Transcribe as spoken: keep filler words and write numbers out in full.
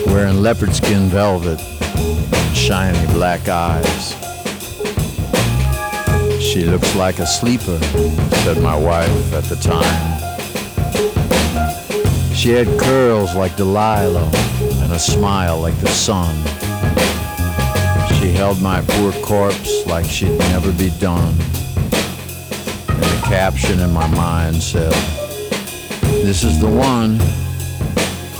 wearing leopard skin velvet and shiny black eyes. She looks like a sleeper, said my wife at the time. She had curls like Delilah and a smile like the sun. She held my poor corpse like she'd never be done. And the caption in my mind said, "This is the one."